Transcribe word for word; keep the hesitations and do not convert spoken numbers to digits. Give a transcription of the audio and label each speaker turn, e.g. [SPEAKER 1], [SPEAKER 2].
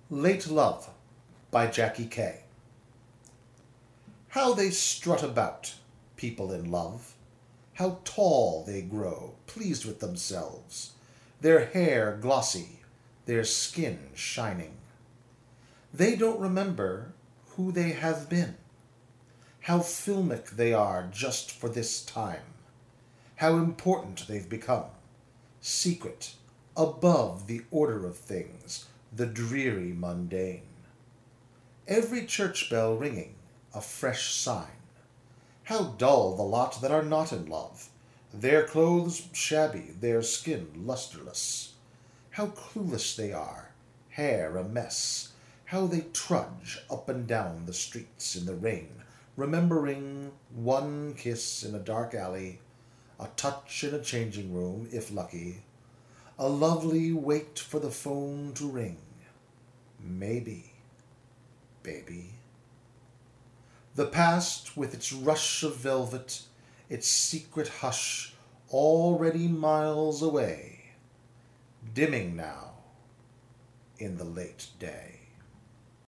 [SPEAKER 1] Late Love by Jackie Kay. How they strut about, people in love. How tall they grow, pleased with themselves, their hair glossy, their skin shining. They don't remember who they have been, how filmic they are just for this time, how important they've become, secret, above the order of things, the dreary mundane. Every church bell ringing, a fresh sign. How dull the lot that are not in love, their clothes shabby, their skin lustreless. How clueless they are, hair a mess, how they trudge up and down the streets in the rain, remembering one kiss in a dark alley, a touch in a changing room, if lucky, a lovely wait for the phone to ring. Maybe, baby. The past, with its rush of velvet, its secret hush, already miles away, dimming now in the late day.